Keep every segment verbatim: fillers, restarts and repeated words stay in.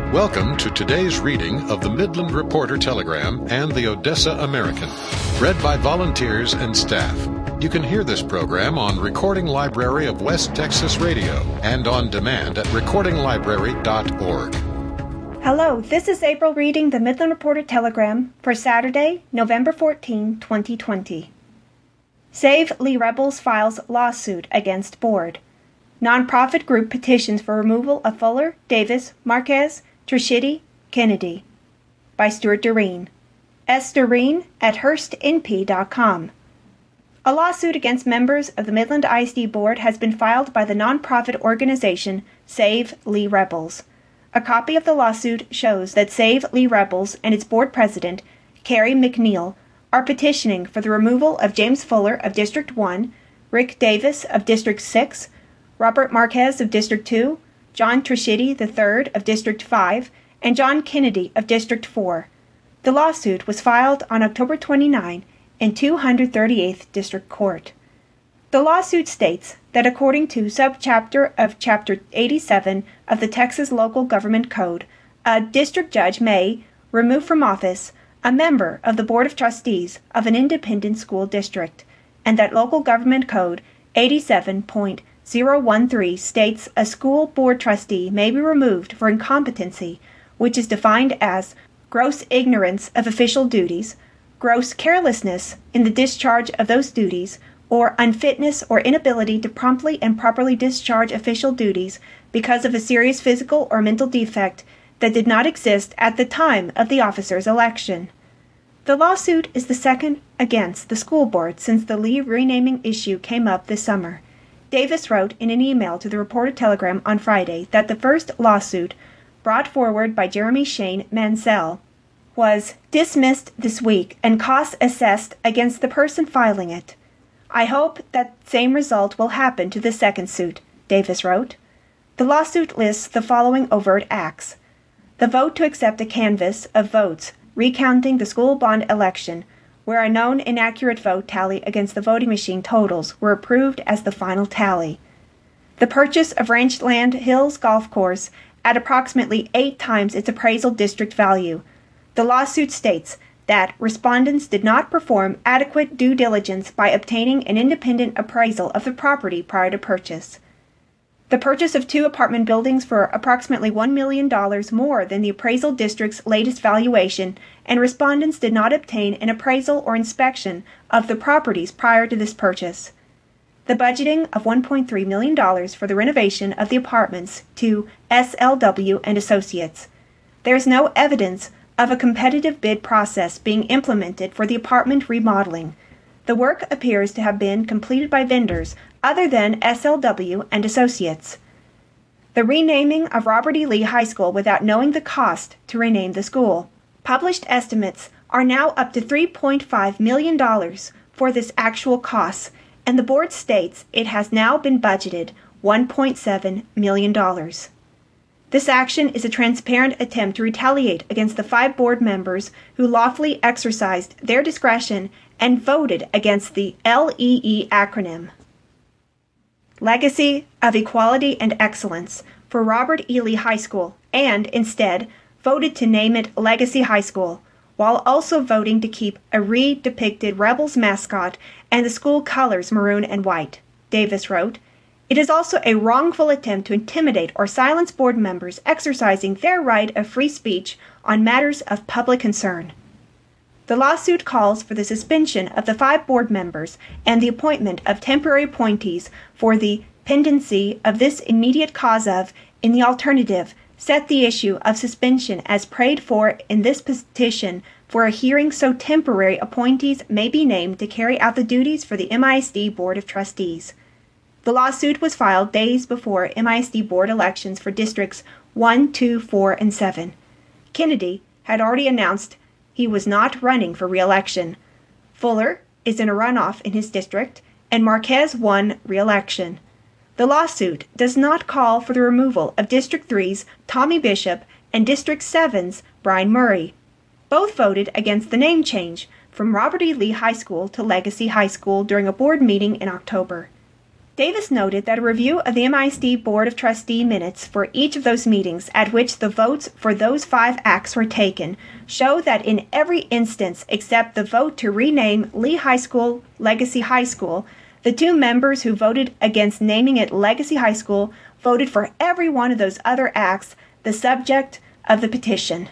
Welcome to today's reading of the Midland Reporter Telegram and the Odessa American, read by volunteers and staff. You can hear this program on Recording Library of West Texas Radio and on demand at recording library dot org. Hello, this is April reading the Midland Reporter Telegram for Saturday, November fourteenth, twenty twenty. Save Lee Rebels files lawsuit against board. Nonprofit group petitions for removal of Fuller, Davis, Marquez, Trishidi, Kennedy. By Stuart Doreen. S. Doreen at hurst n p dot com. A lawsuit against members of the Midland I S D Board has been filed by the nonprofit organization Save Lee Rebels. A copy of the lawsuit shows that Save Lee Rebels and its board president, Carrie McNeil, are petitioning for the removal of James Fuller of District one, Rick Davis of District six, Robert Marquez of District two, John Trishidi the third of District five, and John Kennedy of District four. The lawsuit was filed on October twenty-ninth in two hundred thirty-eighth District Court. The lawsuit states that according to subchapter of Chapter eighty-seven of the Texas Local Government Code, a district judge may remove from office a member of the Board of Trustees of an independent school district, and that Local Government Code eighty-seven point zero one three states a school board trustee may be removed for incompetency, which is defined as gross ignorance of official duties, gross carelessness in the discharge of those duties, or unfitness or inability to promptly and properly discharge official duties because of a serious physical or mental defect that did not exist at the time of the officer's election. The lawsuit is the second against the school board since the Lee renaming issue came up this summer. Davis wrote in an email to the Reporter Telegram on Friday that the first lawsuit, brought forward by Jeremy Shane Mansell, was dismissed this week and costs assessed against the person filing it. I hope that same result will happen to the second suit, Davis wrote. The lawsuit lists the following overt acts: the vote to accept a canvass of votes recounting the school bond election, where a known inaccurate vote tally against the voting machine totals were approved as the final tally. The purchase of Ranchland Hills Golf Course at approximately eight times its appraisal district value. The lawsuit states that respondents did not perform adequate due diligence by obtaining an independent appraisal of the property prior to purchase. The purchase of two apartment buildings for approximately one million dollars more than the appraisal district's latest valuation, and respondents did not obtain an appraisal or inspection of the properties prior to this purchase. The budgeting of one point three million dollars for the renovation of the apartments to S L W and Associates. There is no evidence of a competitive bid process being implemented for the apartment remodeling. The work appears to have been completed by vendors other than S L W and Associates. The renaming of Robert E. Lee High School without knowing the cost to rename the school. Published estimates are now up to three point five million dollars for this actual cost, and the board states it has now been budgeted one point seven million dollars. This action is a transparent attempt to retaliate against the five board members who lawfully exercised their discretion and voted against the L E E acronym. Legacy of Equality and Excellence for Robert E. Lee High School, and instead voted to name it Legacy High School, while also voting to keep a re-depicted Rebels mascot and the school colors maroon and white. Davis wrote, "It is also a wrongful attempt to intimidate or silence board members exercising their right of free speech on matters of public concern." The lawsuit calls for the suspension of the five board members and the appointment of temporary appointees for the pendency of this immediate cause of, in the alternative, set the issue of suspension as prayed for in this petition for a hearing so temporary appointees may be named to carry out the duties for the M I S D Board of Trustees. The lawsuit was filed days before M I S D Board elections for Districts one, two, four, and seven. Kennedy had already announced he was not running for re-election. Fuller is in a runoff in his district, and Marquez won re-election. The lawsuit does not call for the removal of District three's Tommy Bishop and District seven's Brian Murray. Both voted against the name change from Robert E. Lee High School to Legacy High School during a board meeting in October. Davis noted that a review of the M I S D Board of Trustee minutes for each of those meetings at which the votes for those five acts were taken show that in every instance except the vote to rename Lee High School Legacy High School, the two members who voted against naming it Legacy High School voted for every one of those other acts, the subject of the petition.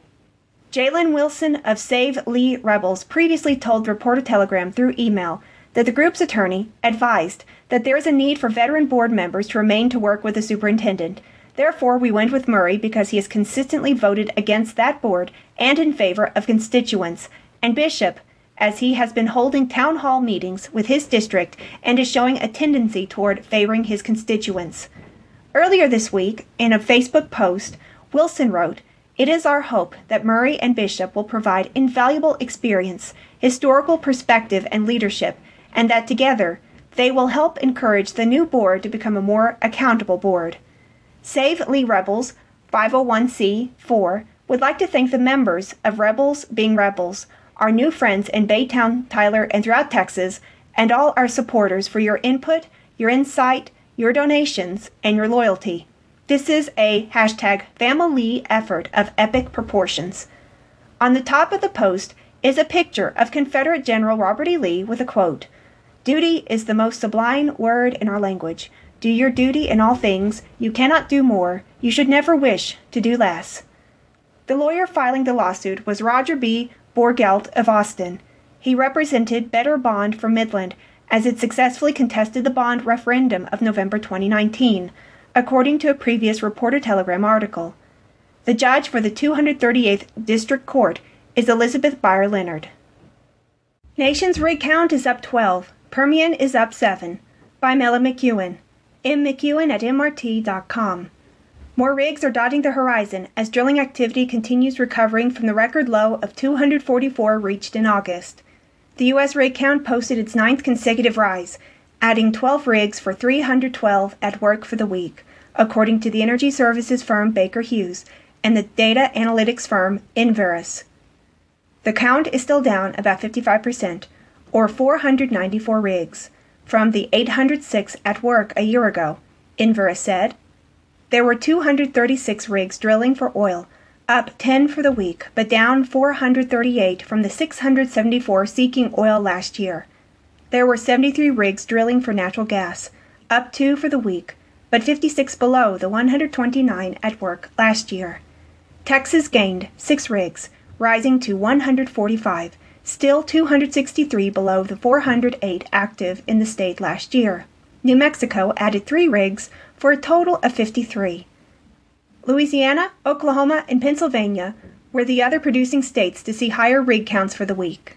Jalen Wilson of Save Lee Rebels previously told Reporter Telegram through email that the group's attorney advised that there is a need for veteran board members to remain to work with the superintendent. Therefore, we went with Murray because he has consistently voted against that board and in favor of constituents, and Bishop, as he has been holding town hall meetings with his district and is showing a tendency toward favoring his constituents. Earlier this week, in a Facebook post, Wilson wrote, "It is our hope that Murray and Bishop will provide invaluable experience, historical perspective, and leadership, and that together they will help encourage the new board to become a more accountable board." Save Lee Rebels, five oh one c four, would like to thank the members of Rebels Being Rebels, our new friends in Baytown, Tyler, and throughout Texas, and all our supporters for your input, your insight, your donations, and your loyalty. This is a hashtag family effort of epic proportions. On the top of the post is a picture of Confederate General Robert E. Lee with a quote, "Duty is the most sublime word in our language. Do your duty in all things. You cannot do more. You should never wish to do less." The lawyer filing the lawsuit was Roger B. Borgelt of Austin. He represented Better Bond for Midland as it successfully contested the bond referendum of November twenty nineteen, according to a previous Reporter Telegram article. The judge for the two hundred thirty-eighth District Court is Elizabeth Beyer Leonard. Nation's rig count is up twelve. Permian is up seven. By Mela McEwen. M. McEwen at M R T dot com. More rigs are dotting the horizon as drilling activity continues recovering from the record low of two hundred forty-four reached in August. The U S rig count posted its ninth consecutive rise, adding twelve rigs for three hundred twelve at work for the week, according to the energy services firm Baker Hughes and the data analytics firm Enverus. The count is still down about fifty-five percent, or four hundred ninety-four rigs, from the eight hundred six at work a year ago, Enverus said. There were two hundred thirty-six rigs drilling for oil, up ten for the week, but down four hundred thirty-eight from the six hundred seventy-four seeking oil last year. There were seventy-three rigs drilling for natural gas, up two for the week, but fifty-six below the one hundred twenty-nine at work last year. Texas gained six rigs, rising to one hundred forty-five, still two hundred sixty-three below the four hundred eight active in the state last year. New Mexico added three rigs for a total of fifty-three. Louisiana, Oklahoma, and Pennsylvania were the other producing states to see higher rig counts for the week.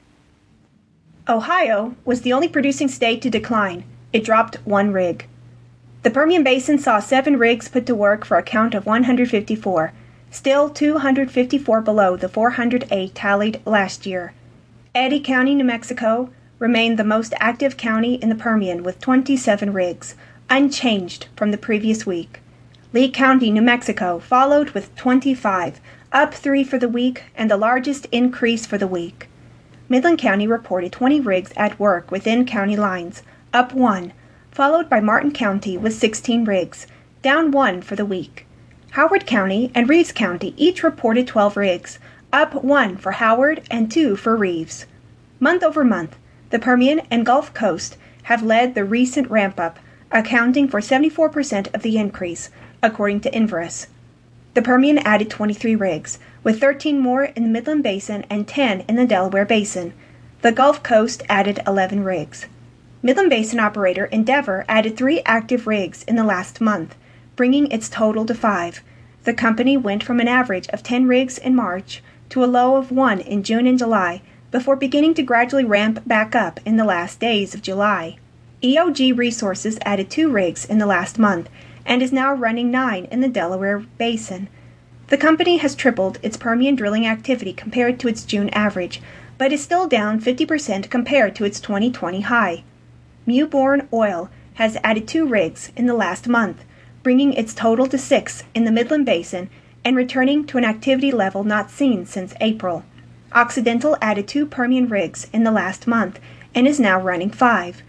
Ohio was the only producing state to decline. It dropped one rig. The Permian Basin saw seven rigs put to work for a count of one hundred fifty-four, still two hundred fifty-four below the four hundred eight tallied last year. Eddy County, New Mexico, remained the most active county in the Permian with twenty-seven rigs, unchanged from the previous week. Lee County, New Mexico, followed with twenty-five, up three for the week and the largest increase for the week. Midland County reported twenty rigs at work within county lines, up one, followed by Martin County with sixteen rigs, down one for the week. Howard County and Reeves County each reported twelve rigs, up one for Howard and two for Reeves. Month over month, the Permian and Gulf Coast have led the recent ramp-up, accounting for seventy-four percent of the increase, according to Enverus. The Permian added twenty-three rigs, with thirteen more in the Midland Basin and ten in the Delaware Basin. The Gulf Coast added eleven rigs. Midland Basin operator Endeavor added three active rigs in the last month, bringing its total to five. The company went from an average of ten rigs in March to a low of one in June and July, before beginning to gradually ramp back up in the last days of July. E O G Resources added two rigs in the last month and is now running nine in the Delaware Basin. The company has tripled its Permian drilling activity compared to its June average, but is still down fifty percent compared to its twenty twenty high. Mewbourne Oil has added two rigs in the last month, bringing its total to six in the Midland Basin and returning to an activity level not seen since April. Occidental added two Permian rigs in the last month and is now running five.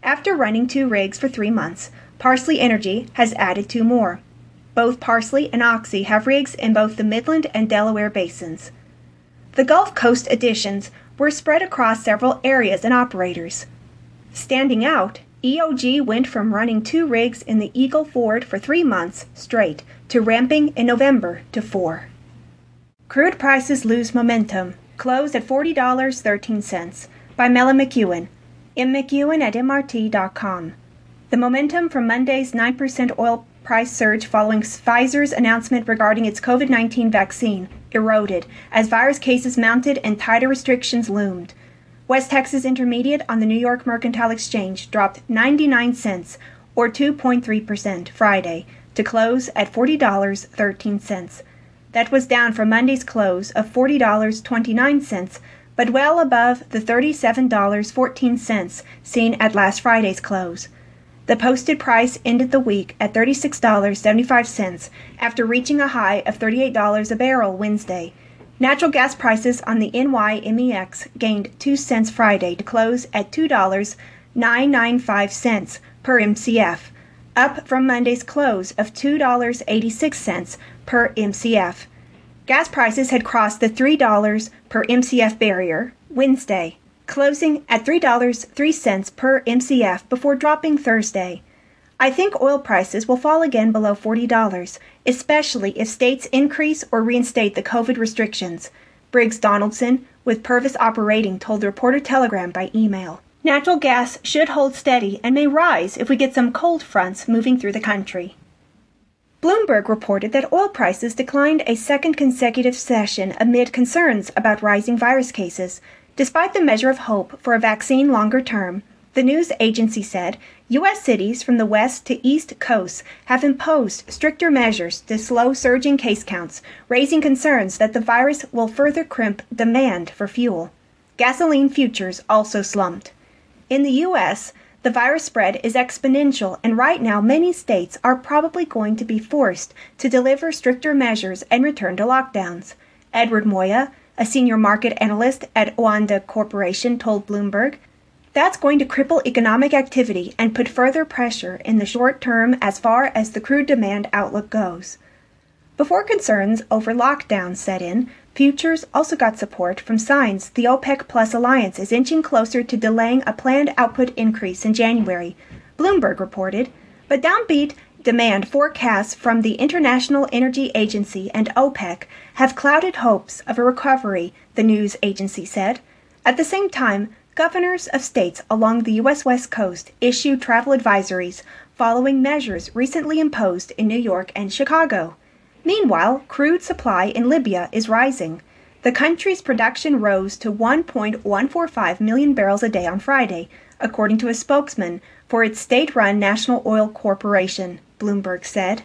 After running two rigs for three months, Parsley Energy has added two more. Both Parsley and Oxy have rigs in both the Midland and Delaware basins. The Gulf Coast additions were spread across several areas and operators. Standing out, E O G went from running two rigs in the Eagle Ford for three months straight to ramping in November to four. Crude prices lose momentum, closed at forty dollars and thirteen cents, by Mela McEwen, M. McEwen at M R T dot com. The momentum from Monday's nine percent oil price surge following Pfizer's announcement regarding its COVID nineteen vaccine eroded as virus cases mounted and tighter restrictions loomed. West Texas Intermediate on the New York Mercantile Exchange dropped ninety-nine cents, or two point three percent, Friday, to close at forty dollars and thirteen cents. That was down from Monday's close of forty dollars and twenty-nine cents, but well above the thirty-seven dollars and fourteen cents seen at last Friday's close. The posted price ended the week at thirty-six dollars and seventy-five cents after reaching a high of thirty-eight dollars a barrel Wednesday. Natural gas prices on the N Y M E X gained two cents Friday to close at two dollars and nine hundred ninety-five cents per M C F, up from Monday's close of two dollars and eighty-six cents per M C F. Gas prices had crossed the three dollars per M C F barrier Wednesday, closing at three dollars and three cents per M C F before dropping Thursday. I think oil prices will fall again below forty dollars, especially if states increase or reinstate the COVID restrictions, Briggs Donaldson with Purvis Operating told the Reporter Telegram by email. Natural gas should hold steady and may rise if we get some cold fronts moving through the country. Bloomberg reported that oil prices declined a second consecutive session amid concerns about rising virus cases. Despite the measure of hope for a vaccine longer term, the news agency said U S cities from the west to east coasts have imposed stricter measures to slow surging case counts, raising concerns that the virus will further crimp demand for fuel. Gasoline futures also slumped. In the U S, the virus spread is exponential, and right now many states are probably going to be forced to deliver stricter measures and return to lockdowns. Edward Moya, a senior market analyst at Oanda Corporation, told Bloomberg, "That's going to cripple economic activity and put further pressure in the short term as far as the crude demand outlook goes." Before concerns over lockdowns set in, futures also got support from signs the OPEC Plus alliance is inching closer to delaying a planned output increase in January, Bloomberg reported, but downbeat demand forecasts from the International Energy Agency and OPEC have clouded hopes of a recovery, the news agency said. At the same time, governors of states along the U S West Coast issued travel advisories following measures recently imposed in New York and Chicago. Meanwhile, crude supply in Libya is rising. The country's production rose to one point one four five million barrels a day on Friday, according to a spokesman for its state-run National Oil Corporation, Bloomberg said.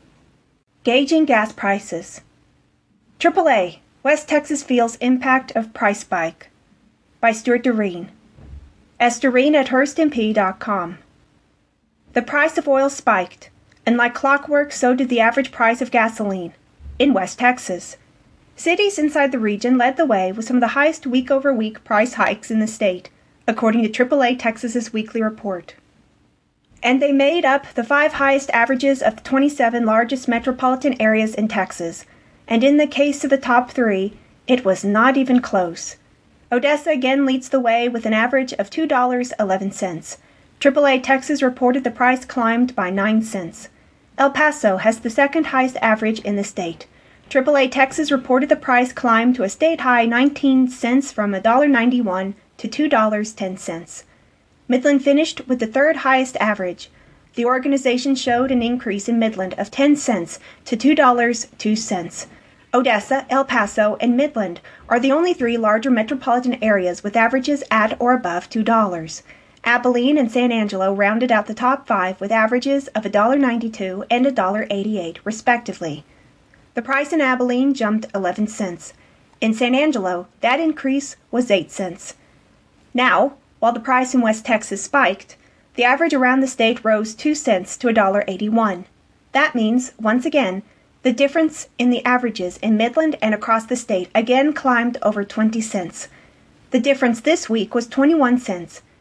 Gauging gas prices. triple A, West Texas feels impact of price spike, by Stuart Doreen. S. Doreen at Hearst M P dot com. The price of oil spiked, and like clockwork, so did the average price of gasoline in West Texas. Cities inside the region led the way with some of the highest week-over-week price hikes in the state, according to triple A Texas's weekly report. And they made up the five highest averages of the twenty-seven largest metropolitan areas in Texas. And in the case of the top three, it was not even close. Odessa again leads the way with an average of two dollars and eleven cents. triple A Texas reported the price climbed by nine cents. El Paso has the second highest average in the state. triple A Texas reported the price climbed to a state-high nineteen cents from one dollar and ninety-one cents to two dollars and ten cents. Midland finished with the third highest average. The organization showed an increase in Midland of ten cents to two dollars and two cents. Odessa, El Paso, and Midland are the only three larger metropolitan areas with averages at or above two dollars. Abilene and San Angelo rounded out the top five with averages of one dollar and ninety-two cents and one dollar and eighty-eight cents, respectively. The price in Abilene jumped eleven cents. In San Angelo, that increase was eight cents. Now, while the price in West Texas spiked, the average around the state rose two cents to one dollar and eighty-one cents. That means, once again, the difference in the averages in Midland and across the state again climbed over twenty cents. The difference this week was twenty-one cents.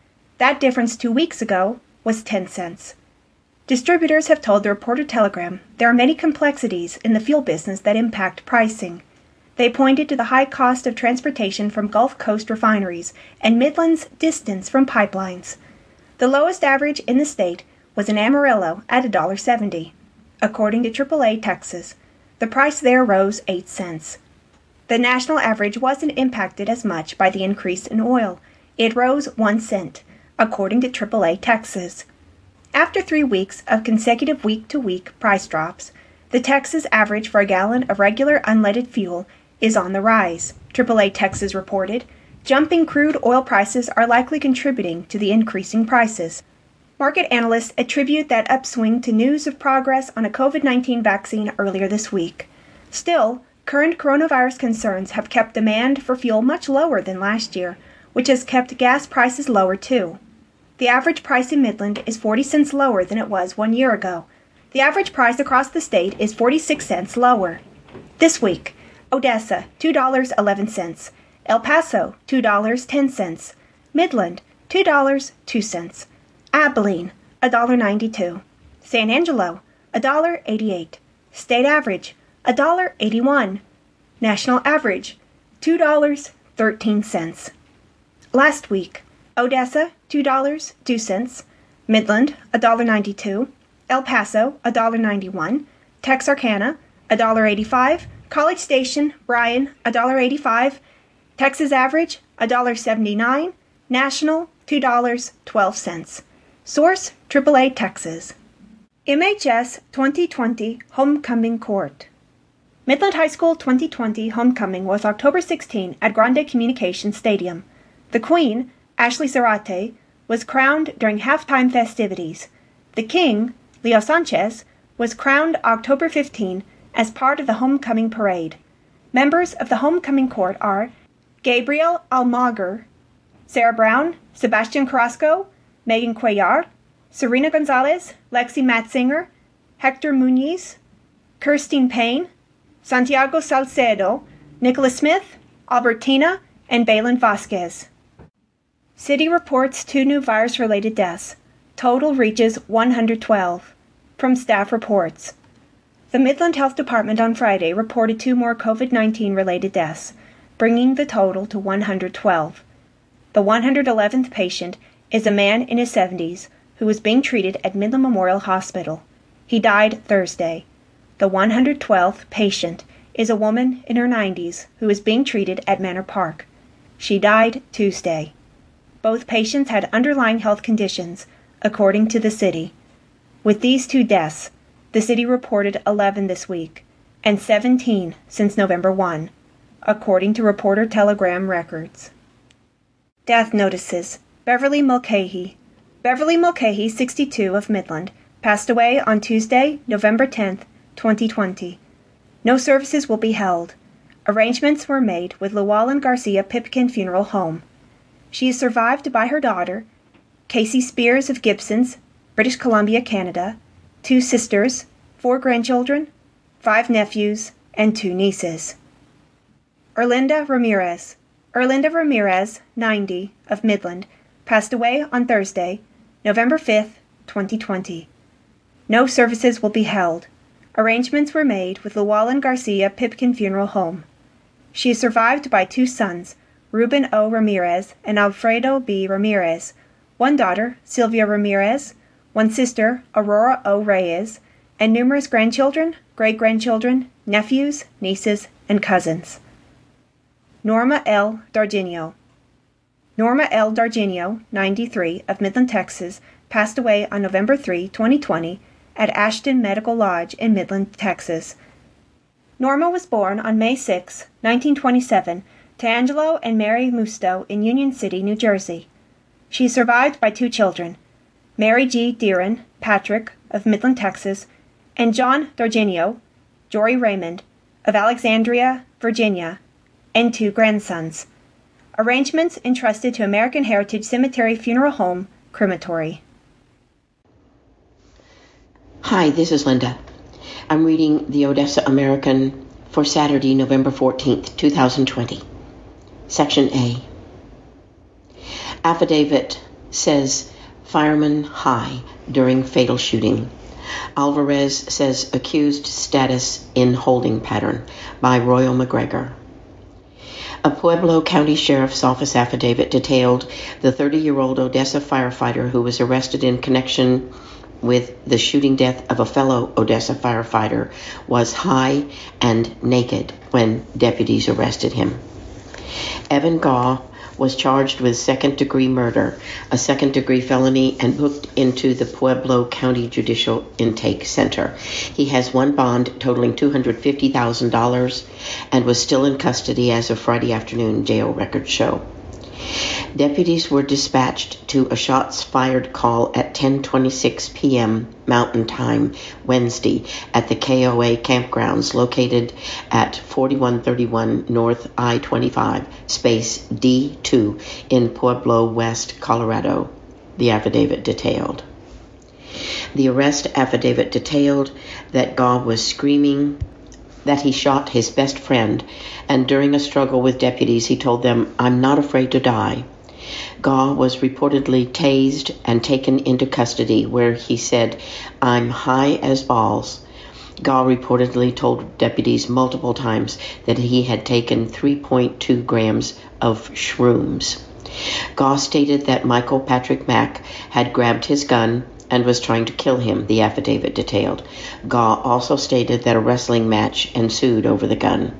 That difference two weeks ago was ten cents. Distributors have told the Reporter-Telegram there are many complexities in the fuel business that impact pricing. They pointed to the high cost of transportation from Gulf Coast refineries and Midland's distance from pipelines. The lowest average in the state was in Amarillo at one dollar seventy. According to triple A Texas, the price there rose eight cents. The national average wasn't impacted as much by the increase in oil. It rose one cent, according to triple A Texas. After three weeks of consecutive week-to-week price drops, the Texas average for a gallon of regular unleaded fuel is on the rise, triple A Texas reported. Jumping crude oil prices are likely contributing to the increasing prices. Market analysts attribute that upswing to news of progress on a COVID nineteen vaccine earlier this week. Still, current coronavirus concerns have kept demand for fuel much lower than last year, which has kept gas prices lower too. The average price in Midland is forty cents lower than it was one year ago. The average price across the state is forty-six cents lower. This week, Odessa, two dollars and eleven cents. El Paso, two dollars and ten cents. Midland, two dollars and two cents. Abilene, one dollar and ninety-two cents. San Angelo, one dollar and eighty-eight cents. State average, one dollar and eighty-one cents. National average, two dollars and thirteen cents. Last week, Odessa, two dollars and two cents. Midland, one dollar and ninety-two cents. El Paso, one dollar and ninety-one cents. Texarkana, one dollar and eighty-five cents. College Station, Bryan, one dollar and eighty-five cents. Texas average, one dollar and seventy-nine cents. National, two dollars and twelve cents. Source, triple A Texas. M H S twenty twenty Homecoming Court. Midland High School twenty twenty Homecoming was October sixteenth at Grande Communications Stadium. The Queen, Ashley Zarate, was crowned during halftime festivities. The King, Leo Sanchez, was crowned October fifteenth as part of the homecoming parade. Members of the homecoming court are Gabriel Almaguer, Sarah Brown, Sebastian Carrasco, Megan Cuellar, Serena Gonzalez, Lexi Matzinger, Hector Muniz, Kirstine Payne, Santiago Salcedo, Nicholas Smith, Albertina, and Balin Vasquez. City reports two new virus-related deaths. Total reaches one hundred twelve. From staff reports. The Midland Health Department on Friday reported two more COVID nineteen related deaths, bringing the total to one hundred twelve. The one hundred eleventh patient is a man in his seventies who was being treated at Midland Memorial Hospital. He died Thursday. The one hundred twelfth patient is a woman in her nineties who is being treated at Manor Park. She died Tuesday. Both patients had underlying health conditions, according to the city. With these two deaths, the city reported eleven this week, and seventeen since November first, according to Reporter-Telegram records. Death notices. Beverly Mulcahy. Beverly Mulcahy, sixty-two, of Midland, passed away on Tuesday, November tenth, twenty twenty. No services will be held. Arrangements were made with Llewellyn Garcia Pipkin Funeral Home. She is survived by her daughter, Casey Spears of Gibsons, British Columbia, Canada, two sisters, four grandchildren, five nephews, and two nieces. Erlinda Ramirez. Erlinda Ramirez, ninety, of Midland, passed away on Thursday, November fifth, twenty twenty. No services will be held. Arrangements were made with Llewellyn Garcia Pipkin Funeral Home. She is survived by two sons, Ruben O. Ramirez and Alfredo B. Ramirez, one daughter, Sylvia Ramirez, one sister, Aurora O. Reyes, and numerous grandchildren, great-grandchildren, nephews, nieces, and cousins. Norma L. Darginio. Norma L. Darginio, ninety-three, of Midland, Texas, passed away on November third, twenty twenty, at Ashton Medical Lodge in Midland, Texas. Norma was born on May sixth, nineteen twenty-seven, to Angelo and Mary Musto in Union City, New Jersey. She is survived by two children, Mary G. Deeren, Patrick, of Midland, Texas, and John Darginio, Jory Raymond, of Alexandria, Virginia, and two grandsons. Arrangements entrusted to American Heritage Cemetery Funeral Home, Crematory. Hi, this is Linda. I'm reading the Odessa American for Saturday, November fourteenth, twenty twenty. Section A. Affidavit says fireman high during fatal shooting. Alvarez says accused status in holding pattern by Royal McGregor. A Pueblo County Sheriff's Office affidavit detailed the thirty-year-old Odessa firefighter who was arrested in connection with the shooting death of a fellow Odessa firefighter was high and naked when deputies arrested him. Evan Gaw was charged with second-degree murder, a second-degree felony, and booked into the Pueblo County Judicial Intake Center. He has one bond totaling two hundred fifty thousand dollars and was still in custody as of Friday afternoon, jail records show. Deputies were dispatched to a shots-fired call at ten twenty-six p.m. Mountain Time Wednesday at the K O A campgrounds located at forty-one thirty-one North I twenty-five, space D two in Pueblo West, Colorado, the affidavit detailed. The arrest affidavit detailed that Gaw was screaming that he shot his best friend, and during a struggle with deputies he told them, "I'm not afraid to die." Gaw was reportedly tased and taken into custody, where he said, "I'm high as balls." Gaw reportedly told deputies multiple times that he had taken three point two grams of shrooms. Gaw stated that Michael Patrick Mack had grabbed his gun and was trying to kill him, the affidavit detailed. Gaw also stated that a wrestling match ensued over the gun.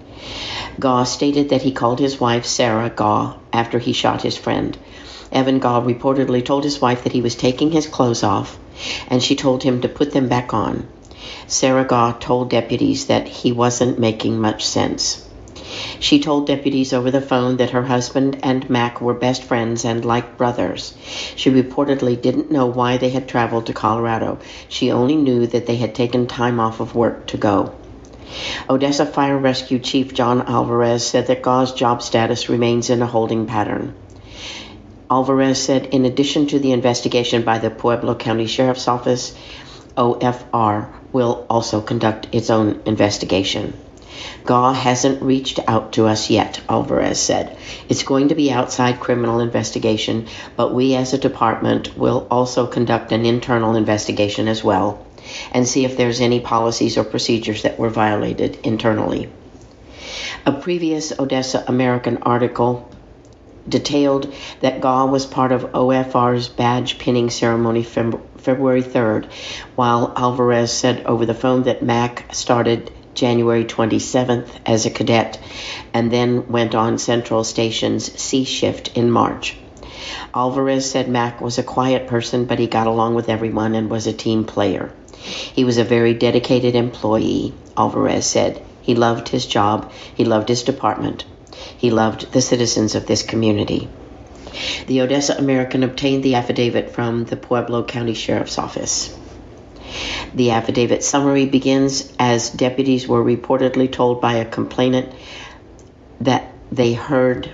Gaw stated that he called his wife, Sarah Gaw, after he shot his friend. Evan Gaw reportedly told his wife that he was taking his clothes off, and she told him to put them back on. Sarah Gaw told deputies that he wasn't making much sense. She told deputies over the phone that her husband and Mac were best friends and like brothers. She reportedly didn't know why they had traveled to Colorado. She only knew that they had taken time off of work to go. Odessa Fire Rescue Chief John Alvarez said that Gaw's job status remains in a holding pattern. Alvarez said in addition to the investigation by the Pueblo County Sheriff's Office, O F R will also conduct its own investigation. Gaw hasn't reached out to us yet, Alvarez said. It's going to be outside criminal investigation, but we as a department will also conduct an internal investigation as well and see if there's any policies or procedures that were violated internally. A previous Odessa American article detailed that Gaw was part of O F R's badge pinning ceremony Feb- February third, while Alvarez said over the phone that Mac started January twenty-seventh as a cadet and then went on Central Station's C shift in March. Alvarez said Mac was a quiet person, but he got along with everyone and was a team player. He was a very dedicated employee, Alvarez said. He loved his job. He loved his department. He loved the citizens of this community. The Odessa American obtained the affidavit from the Pueblo County Sheriff's Office. The affidavit summary begins as deputies were reportedly told by a complainant that they heard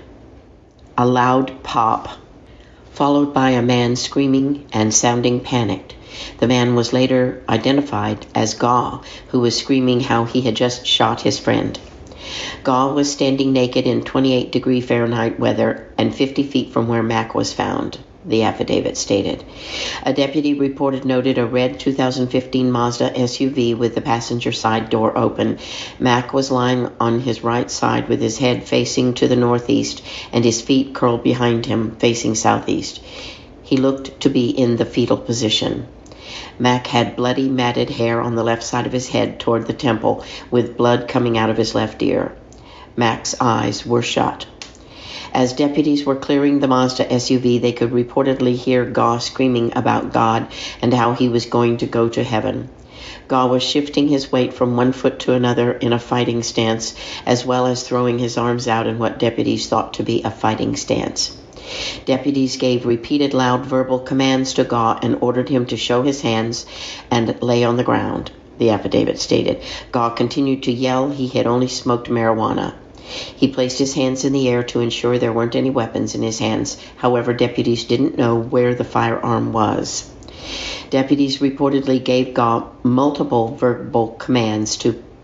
a loud pop, followed by a man screaming and sounding panicked. The man was later identified as Gaw, who was screaming how he had just shot his friend. Gaw was standing naked in twenty-eight degree Fahrenheit weather and fifty feet from where Mac was found, the affidavit stated. A deputy reported noted a red two thousand fifteen Mazda S U V with the passenger side door open. Mac was lying on his right side with his head facing to the northeast and his feet curled behind him facing southeast. He looked to be in the fetal position. Mac had bloody, matted hair on the left side of his head toward the temple, with blood coming out of his left ear. Mac's eyes were shut. As deputies were clearing the Mazda S U V, they could reportedly hear Gaw screaming about God and how he was going to go to heaven. Gaw was shifting his weight from one foot to another in a fighting stance, as well as throwing his arms out in what deputies thought to be a fighting stance. Deputies gave repeated loud verbal commands to Gaw and ordered him to show his hands and lay on the ground, the affidavit stated. Gaw continued to yell he had only smoked marijuana. He placed his hands in the air to ensure there weren't any weapons in his hands. However, deputies didn't know where the firearm was. Deputies reportedly gave Gaw multiple verbal commands to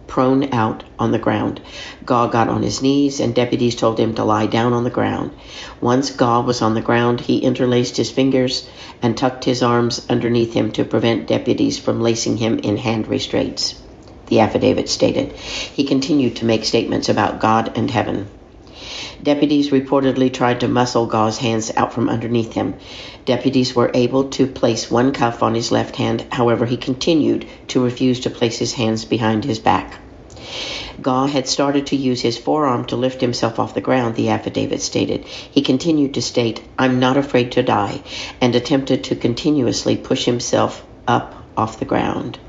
prone out on the ground. Gaw got on his knees, and deputies told him to lie down on the ground. Once Gaw was on the ground, he interlaced his fingers and tucked his arms underneath him to prevent deputies from lacing him in hand restraints, the affidavit stated. He continued to make statements about God and heaven. Deputies reportedly tried to muscle Gaw's hands out from underneath him. Deputies were able to place one cuff on his left hand. However, he continued to refuse to place his hands behind his back. Gaw had started to use his forearm to lift himself off the ground, the affidavit stated. He continued to state, "I'm not afraid to die," and attempted to continuously push himself up off the ground.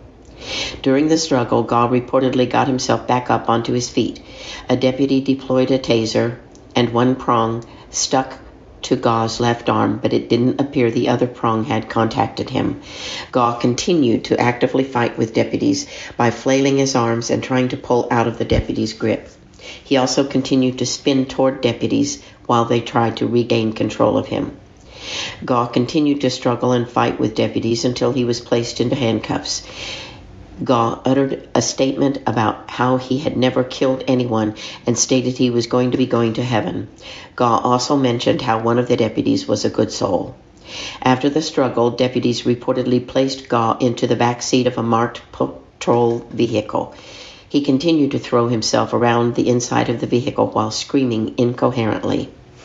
During the struggle, Gaw reportedly got himself back up onto his feet. A deputy deployed a taser, and one prong stuck to Gaw's left arm, but it didn't appear the other prong had contacted him. Gaw continued to actively fight with deputies by flailing his arms and trying to pull out of the deputy's grip. He also continued to spin toward deputies while they tried to regain control of him. Gaw continued to struggle and fight with deputies until he was placed into handcuffs. Gaw uttered a statement about how he had never killed anyone and stated he was going to be going to heaven. Gaw also mentioned how one of the deputies was a good soul. After the struggle, deputies reportedly placed Gaw into the back seat of a marked patrol vehicle. He continued to throw himself around the inside of the vehicle while screaming incoherently.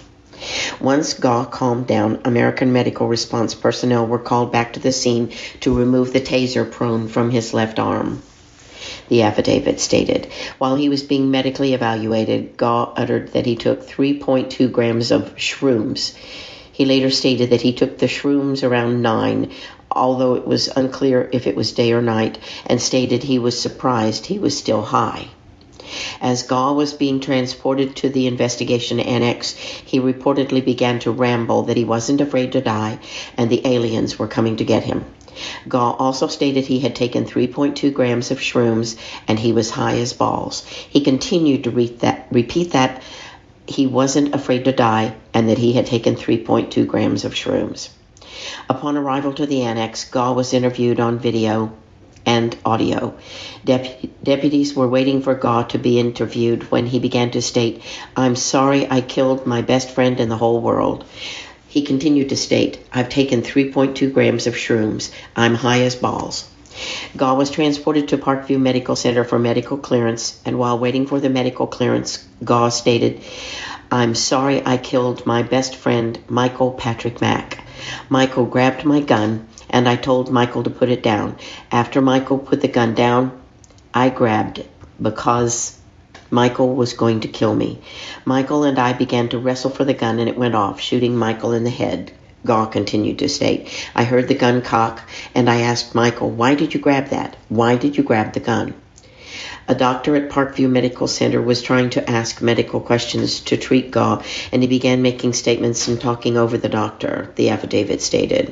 Once Gaw calmed down, American Medical Response personnel were called back to the scene to remove the taser prone from his left arm, the affidavit stated. While he was being medically evaluated, Gaw uttered that he took three point two grams of shrooms. He later stated that he took the shrooms around nine, although it was unclear if it was day or night, and stated he was surprised he was still high. As Gaw was being transported to the investigation annex, he reportedly began to ramble that he wasn't afraid to die and the aliens were coming to get him. Gaw also stated he had taken three point two grams of shrooms and he was high as balls. He continued to read that, repeat that he wasn't afraid to die and that he had taken three point two grams of shrooms. Upon arrival to the annex, Gaw was interviewed on video and audio. Dep- deputies were waiting for Gaw to be interviewed when he began to state, "I'm sorry I killed my best friend in the whole world." He continued to state, "I've taken three point two grams of shrooms. I'm high as balls." Gaw was transported to Parkview Medical Center for medical clearance, and while waiting for the medical clearance, Gaw stated, "I'm sorry I killed my best friend, Michael Patrick Mack. Michael grabbed my gun, and I told Michael to put it down. After Michael put the gun down, I grabbed it because Michael was going to kill me. Michael and I began to wrestle for the gun, and it went off, shooting Michael in the head." Gaw continued to state, "I heard the gun cock, and I asked Michael, 'Why did you grab that? Why did you grab the gun?'" A doctor at Parkview Medical Center was trying to ask medical questions to treat Gaw, and he began making statements and talking over the doctor, the affidavit stated.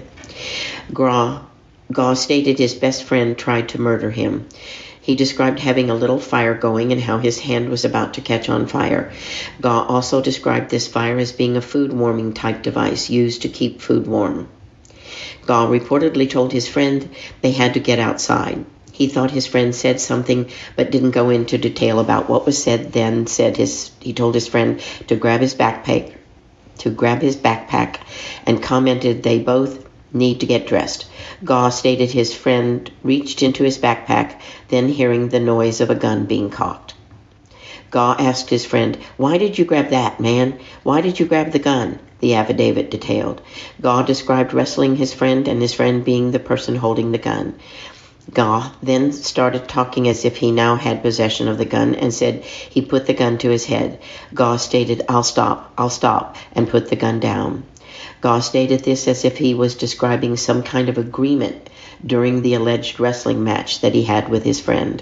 Gaw, Gaw stated his best friend tried to murder him. He described having a little fire going and how his hand was about to catch on fire. Gaw also described this fire as being a food warming type device used to keep food warm. Gaw reportedly told his friend they had to get outside. He thought his friend said something but didn't go into detail about what was said. Then said his he told his friend to grab his backpack, to grab his backpack, and commented they both need to get dressed. Gaw stated his friend reached into his backpack, then hearing the noise of a gun being cocked. Gaw asked his friend, "Why did you grab that, man? Why did you grab the gun?" The affidavit detailed. Gaw described wrestling his friend and his friend being the person holding the gun. Gaw then started talking as if he now had possession of the gun and said he put the gun to his head. Gaw stated, "I'll stop, I'll stop," and put the gun down. Gaw stated this as if he was describing some kind of agreement during the alleged wrestling match that he had with his friend.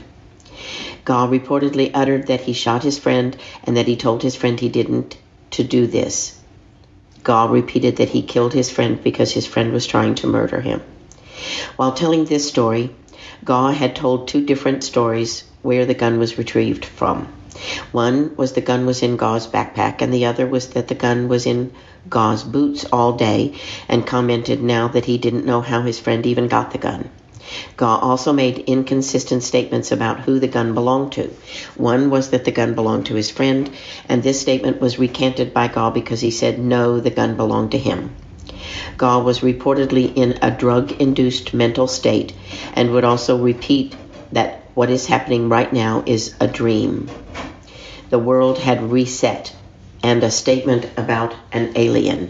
Gaw reportedly uttered that he shot his friend and that he told his friend he didn't to do this. Gaw repeated that he killed his friend because his friend was trying to murder him. While telling this story, Gaw had told two different stories where the gun was retrieved from. One was the gun was in Gaw's backpack, and the other was that the gun was in Gaw's boots all day, and commented now that he didn't know how his friend even got the gun. Gaw also made inconsistent statements about who the gun belonged to. One was that the gun belonged to his friend, and this statement was recanted by Gaw because he said no, the gun belonged to him. Gaw was reportedly in a drug-induced mental state and would also repeat that what is happening right now is a dream. The world had reset, and a statement about an alien.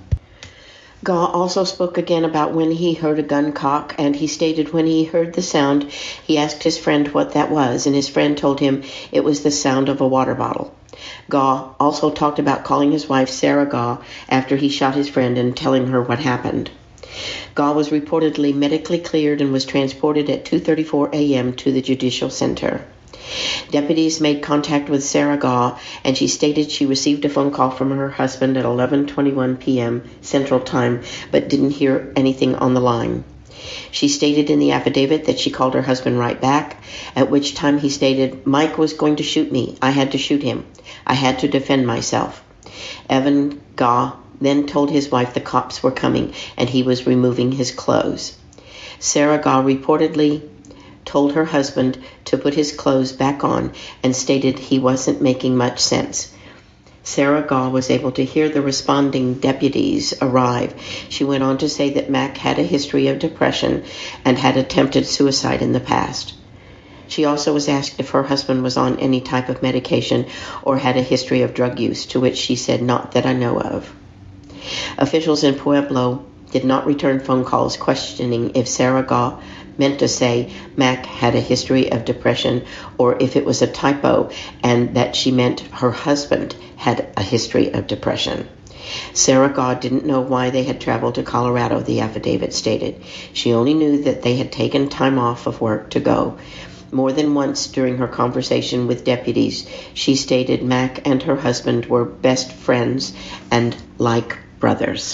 Gaw also spoke again about when he heard a gun cock, and he stated when he heard the sound, he asked his friend what that was, and his friend told him it was the sound of a water bottle. Gaw also talked about calling his wife Sarah Gaw after he shot his friend and telling her what happened. Gaw was reportedly medically cleared and was transported at two thirty-four a.m. to the Judicial Center. Deputies made contact with Sarah Gaw, and she stated she received a phone call from her husband at eleven twenty-one p.m. Central Time, but didn't hear anything on the line. She stated in the affidavit that she called her husband right back, at which time he stated, "Mike was going to shoot me. I had to shoot him. I had to defend myself." Evan Gaw then told his wife the cops were coming and he was removing his clothes. Sarah Gaw reportedly told her husband to put his clothes back on and stated he wasn't making much sense. Sarah Gaw was able to hear the responding deputies arrive. She went on to say that Mac had a history of depression and had attempted suicide in the past. She also was asked if her husband was on any type of medication or had a history of drug use, to which she said, "Not that I know of." Officials in Pueblo did not return phone calls questioning if Sarah Gaw meant to say Mac had a history of depression or if it was a typo and that she meant her husband had a history of depression. Sarah Gaw didn't know why they had traveled to Colorado, the affidavit stated. She only knew that they had taken time off of work to go. More than once during her conversation with deputies, she stated Mac and her husband were best friends and like brothers.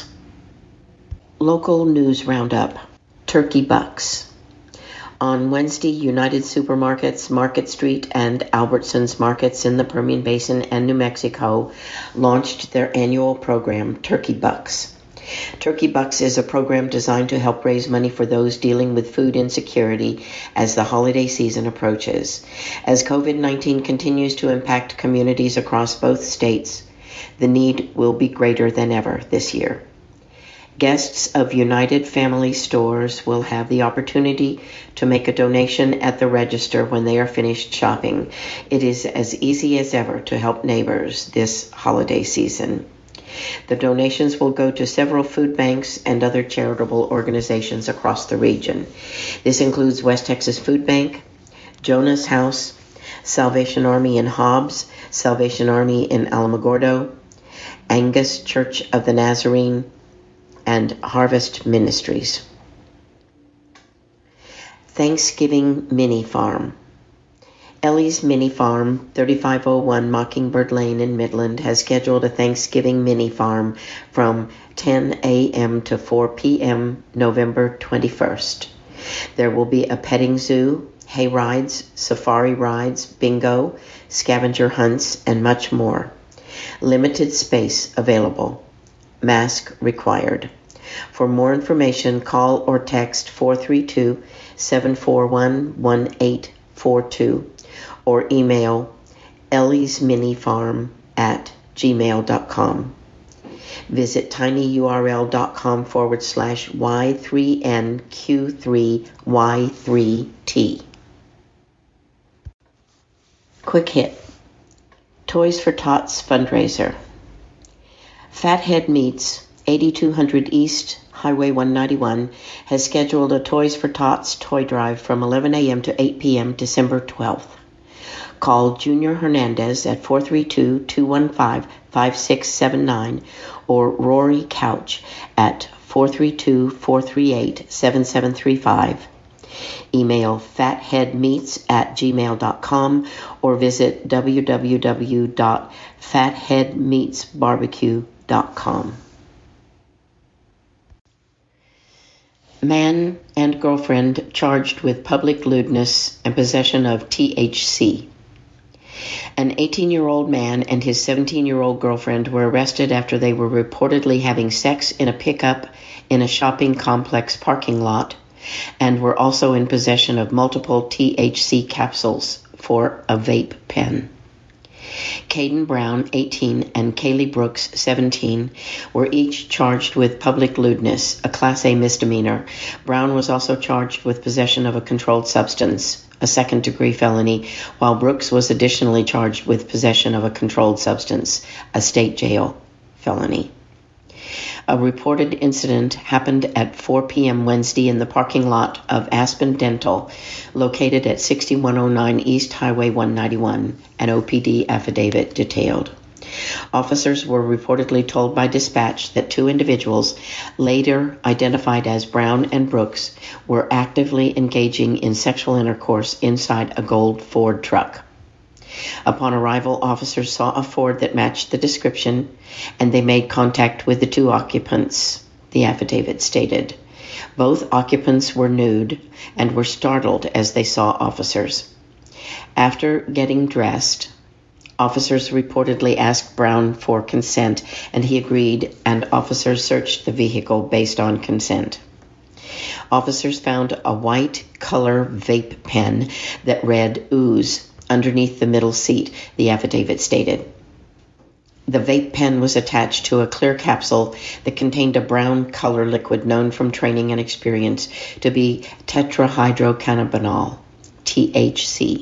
Local news roundup. Turkey bucks. On Wednesday, United Supermarkets, Market Street, and Albertsons markets in the Permian Basin and New Mexico launched their annual program, Turkey Bucks. Turkey Bucks is a program designed to help raise money for those dealing with food insecurity as the holiday season approaches. As covid nineteen continues to impact communities across both states, the need will be greater than ever this year. Guests of United Family Stores will have the opportunity to make a donation at the register when they are finished shopping. It is as easy as ever to help neighbors this holiday season. The donations will go to several food banks and other charitable organizations across the region. This includes West Texas Food Bank, Jonah's House, Salvation Army in Hobbs, Salvation Army in Alamogordo, Angus Church of the Nazarene, and Harvest Ministries. Thanksgiving Mini Farm. Ellie's Mini Farm, thirty-five oh one Mockingbird Lane in Midland, has scheduled a Thanksgiving Mini Farm from ten a.m. to four p.m. November twenty-first. There will be a petting zoo, hay rides, safari rides, bingo, scavenger hunts, and much more. Limited space available. Mask required. For more information, call or text four three two, seven four one, one eight four two or email elliesminifarm at gmail dot com. Visit tinyurl.com forward slash Y3NQ3Y3T. Quick hit. Toys for Tots fundraiser. Fathead Meats, eighty-two hundred East Highway one ninety-one, has scheduled a Toys for Tots toy drive from eleven a.m. to eight p.m. December twelfth. Call Junior Hernandez at four three two, two one five, five six seven nine or Rory Couch at four three two, four three eight, seven seven three five. Email fatheadmeats at gmail dot com or visit w w w dot fatheadmeatsbarbecue dot com. Man and girlfriend charged with public lewdness and possession of T H C. An eighteen-year-old man and his seventeen-year-old girlfriend were arrested after they were reportedly having sex in a pickup in a shopping complex parking lot and were also in possession of multiple T H C capsules for a vape pen. Caden Brown, eighteen, and Kaylee Brooks, seventeen, were each charged with public lewdness, a Class A misdemeanor. Brown was also charged with possession of a controlled substance, a second-degree felony, while Brooks was additionally charged with possession of a controlled substance, a state jail felony. A reported incident happened at four p.m. Wednesday in the parking lot of Aspen Dental, located at sixty-one oh nine East Highway one ninety-one, an O P D affidavit detailed. Officers were reportedly told by dispatch that two individuals, later identified as Brown and Brooks, were actively engaging in sexual intercourse inside a gold Ford truck. Upon arrival, officers saw a Ford that matched the description, and they made contact with the two occupants, the affidavit stated. Both occupants were nude and were startled as they saw officers. After getting dressed, officers reportedly asked Brown for consent, and he agreed, and officers searched the vehicle based on consent. Officers found a white color vape pen that read Ooze underneath the middle seat, the affidavit stated. The vape pen was attached to a clear capsule that contained a brown color liquid known from training and experience to be tetrahydrocannabinol, T H C.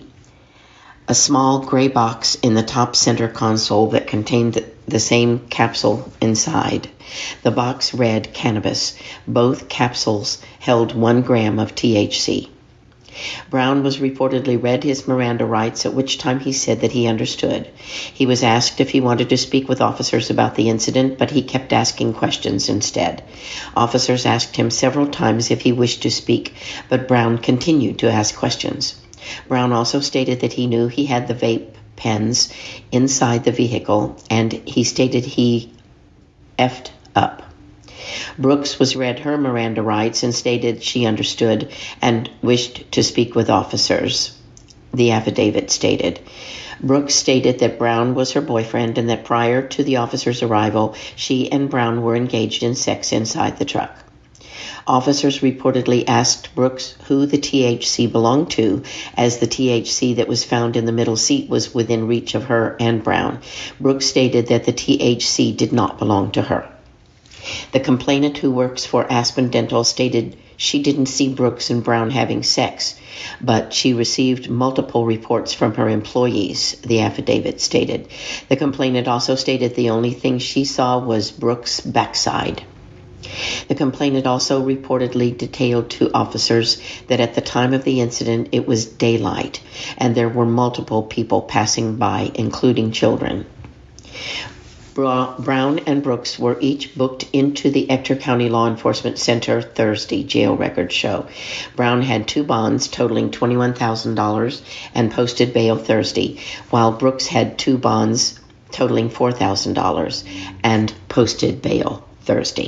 A small gray box in the top center console that contained the same capsule inside. The box read cannabis. Both capsules held one gram of T H C. Brown was reportedly read his Miranda rights, at which time he said that he understood. He was asked if he wanted to speak with officers about the incident, but he kept asking questions instead. Officers asked him several times if he wished to speak, but Brown continued to ask questions. Brown also stated that he knew he had the vape pens inside the vehicle, and he stated he effed up. Brooks was read her Miranda rights and stated she understood and wished to speak with officers, the affidavit stated. Brooks stated that Brown was her boyfriend and that prior to the officer's arrival, she and Brown were engaged in sex inside the truck. Officers reportedly asked Brooks who the T H C belonged to, as the T H C that was found in the middle seat was within reach of her and Brown. Brooks stated that the T H C did not belong to her. The complainant, who works for Aspen Dental, stated she didn't see Brooks and Brown having sex, but she received multiple reports from her employees, the affidavit stated. The complainant also stated the only thing she saw was Brooks' backside. The complainant also reportedly detailed to officers that at the time of the incident it was daylight and there were multiple people passing by, including children. Brown and Brooks were each booked into the Ector County Law Enforcement Center Thursday, jail records show. Brown had two bonds totaling twenty-one thousand dollars and posted bail Thursday, while Brooks had two bonds totaling four thousand dollars and posted bail Thursday.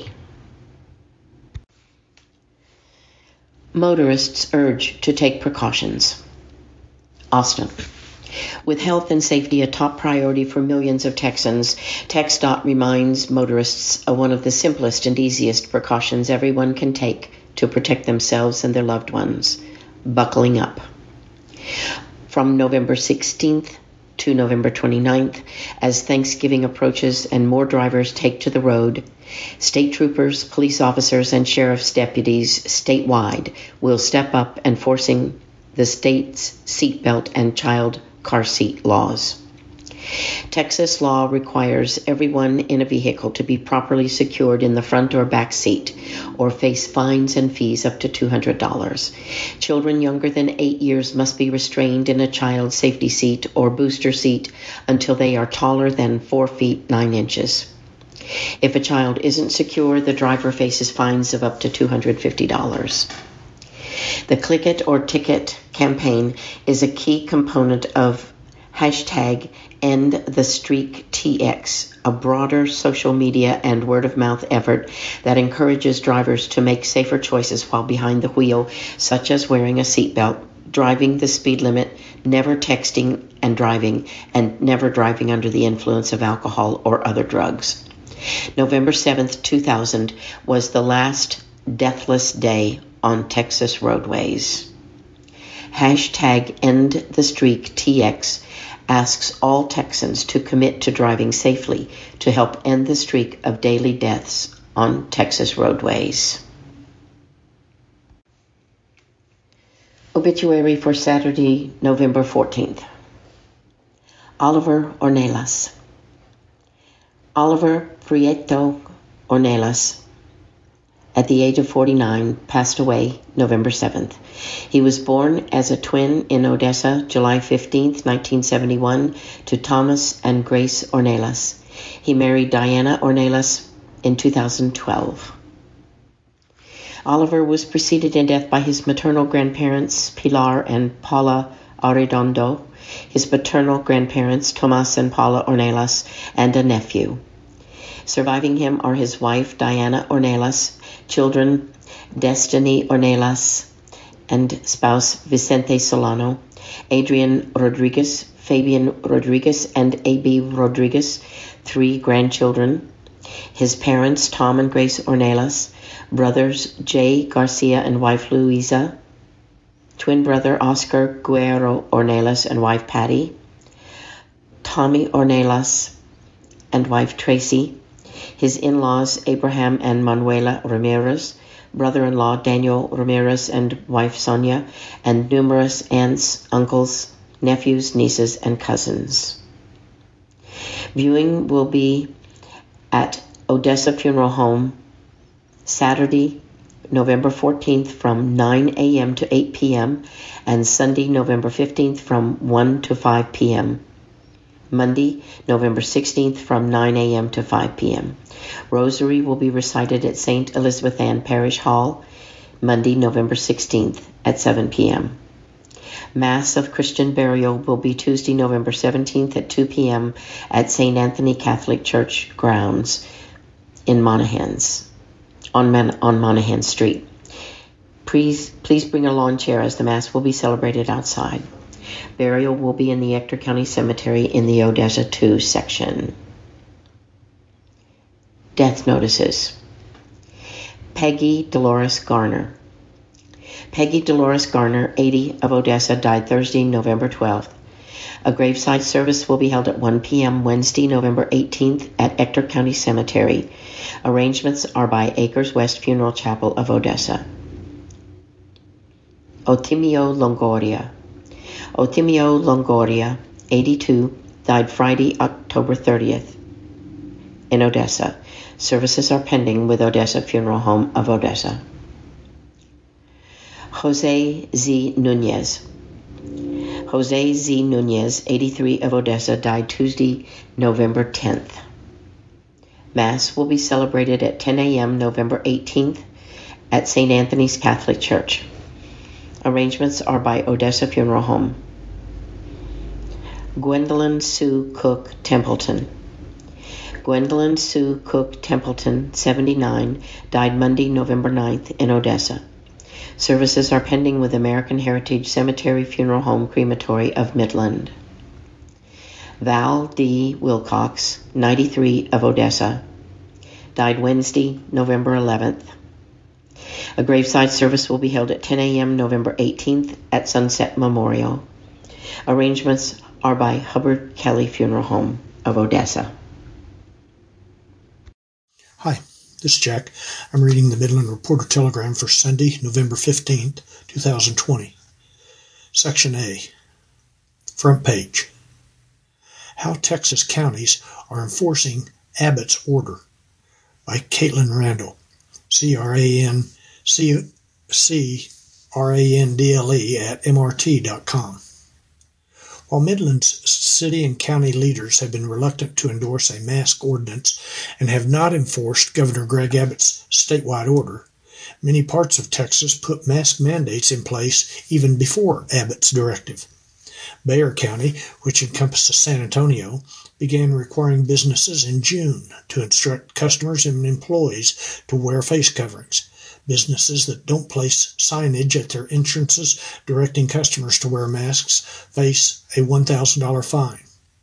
Motorists urged to take precautions. Austin. With health and safety a top priority for millions of Texans, TxDOT reminds motorists of one of the simplest and easiest precautions everyone can take to protect themselves and their loved ones: buckling up. From November sixteenth to November twenty-ninth, as Thanksgiving approaches and more drivers take to the road, state troopers, police officers, and sheriff's deputies statewide will step up enforcing the state's seatbelt and child car seat laws. Texas law requires everyone in a vehicle to be properly secured in the front or back seat or face fines and fees up to two hundred dollars. Children younger than eight years must be restrained in a child safety seat or booster seat until they are taller than four feet nine inches. If a child isn't secure, the driver faces fines of up to two hundred fifty dollars. The Click It or Ticket campaign is a key component of hashtag End the Streak T X, a broader social media and word-of-mouth effort that encourages drivers to make safer choices while behind the wheel, such as wearing a seatbelt, driving the speed limit, never texting and driving, and never driving under the influence of alcohol or other drugs. November seventh, two thousand was the last deathless day on Texas roadways. Hashtag End the Streak T X asks all Texans to commit to driving safely to help end the streak of daily deaths on Texas roadways. Obituary for Saturday, November fourteenth. Oliver Ornelas. Oliver Prieto Ornelas, at the age of forty-nine, passed away November seventh. He was born as a twin in Odessa, July fifteenth, nineteen seventy-one, to Thomas and Grace Ornelas. He married Diana Ornelas in two thousand twelve. Oliver was preceded in death by his maternal grandparents, Pilar and Paula Arredondo, his paternal grandparents, Tomas and Paula Ornelas, and a nephew. Surviving him are his wife, Diana Ornelas, children, Destiny Ornelas, and spouse, Vicente Solano, Adrian Rodriguez, Fabian Rodriguez, and A B Rodriguez, three grandchildren, his parents, Tom and Grace Ornelas, brothers, Jay Garcia and wife, Luisa, twin brother, Oscar Guerrero Ornelas and wife, Patty, Tommy Ornelas and wife, Tracy, his in-laws, Abraham and Manuela Ramirez, brother-in-law, Daniel Ramirez and wife, Sonia, and numerous aunts, uncles, nephews, nieces, and cousins. Viewing will be at Odessa Funeral Home Saturday, November fourteenth from nine a.m. to eight p.m. and Sunday, November fifteenth from one to five p.m. Monday, November sixteenth from nine a.m. to five p.m. Rosary will be recited at Saint Elizabeth Ann Parish Hall, Monday, November sixteenth at seven p.m. Mass of Christian Burial will be Tuesday, November seventeenth at two p.m. at Saint Anthony Catholic Church grounds in Monahans, on, Man- on Monahan Street. Please, please bring a lawn chair as the Mass will be celebrated outside. Burial will be in the Ector County Cemetery in the Odessa two section. Death notices. Peggy Dolores Garner. Peggy Dolores Garner, eighty, of Odessa, died Thursday, November twelfth. A graveside service will be held at one p.m. Wednesday, November eighteenth at Ector County Cemetery. Arrangements are by Acres West Funeral Chapel of Odessa. Otimio Longoria. Otimio Longoria, eighty-two, died Friday, October thirtieth in Odessa. Services are pending with Odessa Funeral Home of Odessa. Jose Z. Nunez. Jose Z. Nunez, eighty-three, of Odessa, died Tuesday, November tenth. Mass will be celebrated at ten a.m. November eighteenth at Saint Anthony's Catholic Church. Arrangements are by Odessa Funeral Home. Gwendolyn Sue Cook Templeton. Gwendolyn Sue Cook Templeton, seventy-nine, died Monday, November ninth in Odessa. Services are pending with American Heritage Cemetery Funeral Home Crematory of Midland. Val D. Wilcox, ninety-three, of Odessa, died Wednesday, November eleventh. A graveside service will be held at ten a.m. November eighteenth at Sunset Memorial. Arrangements are by Hubbard Kelly Funeral Home of Odessa. Hi, this is Jack. I'm reading the Midland Reporter Telegram for Sunday, November fifteenth, twenty twenty. Section A. Front page. How Texas Counties Are Enforcing Abbott's Order by Caitlin Randall. C R A N C C R A N D L E at M R T dot com. While Midland's city and county leaders have been reluctant to endorse a mask ordinance and have not enforced Governor Greg Abbott's statewide order, many parts of Texas put mask mandates in place even before Abbott's directive. Bexar County, which encompasses San Antonio, began requiring businesses in June to instruct customers and employees to wear face coverings. Businesses that don't place signage at their entrances directing customers to wear masks face a one thousand dollars fine.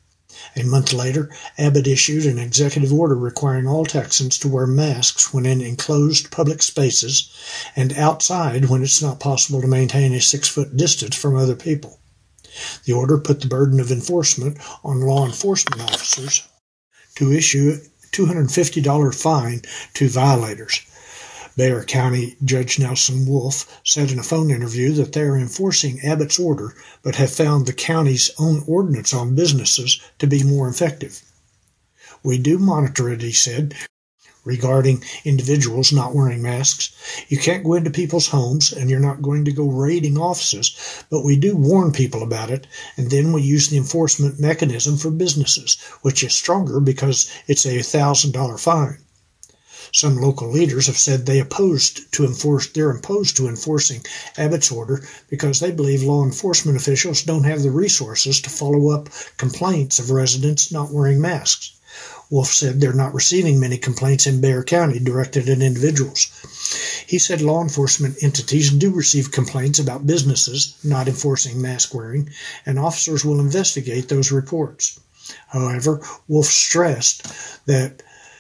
A month later, Abbott issued an executive order requiring all Texans to wear masks when in enclosed public spaces and outside when it's not possible to maintain a six-foot distance from other people. The order put the burden of enforcement on law enforcement officers to issue a two hundred fifty dollars fine to violators. Bexar County Judge Nelson Wolf said in a phone interview that they are enforcing Abbott's order, but have found the county's own ordinance on businesses to be more effective. We do monitor it, he said, regarding individuals not wearing masks. You can't go into people's homes, and you're not going to go raiding offices, but we do warn people about it, and then we use the enforcement mechanism for businesses, which is stronger because it's a one thousand dollars fine. Some local leaders have said they opposed to enforce, they're opposed to enforcing Abbott's order because they believe law enforcement officials don't have the resources to follow up complaints of residents not wearing masks. Wolf said they're not receiving many complaints in Bexar County directed at individuals. He said law enforcement entities do receive complaints about businesses not enforcing mask wearing, and officers will investigate those reports. However, Wolf stressed that